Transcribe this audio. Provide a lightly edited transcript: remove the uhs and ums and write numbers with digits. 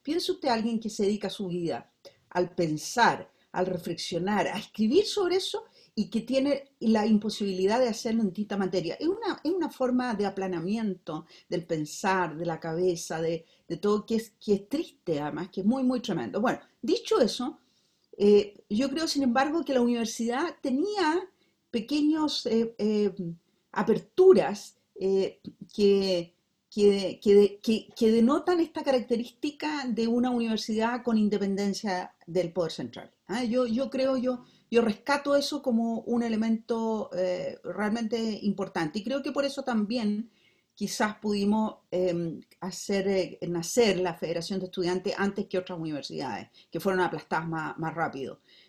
Piense usted a alguien que se dedica su vida al pensar, al reflexionar, a escribir sobre eso y que tiene la imposibilidad de hacerlo en distinta materia. Es una forma de aplanamiento del pensar, de la cabeza, de todo, que es triste además, que es muy, muy tremendo. Bueno, dicho eso, yo creo, sin embargo, que la universidad tenía pequeños aperturas que denotan esta característica de una universidad con independencia del poder central. ¿Ah? Yo rescato eso como un elemento realmente importante y creo que por eso también quizás pudimos hacer nacer la Federación de Estudiantes antes que otras universidades, que fueron aplastadas más rápido.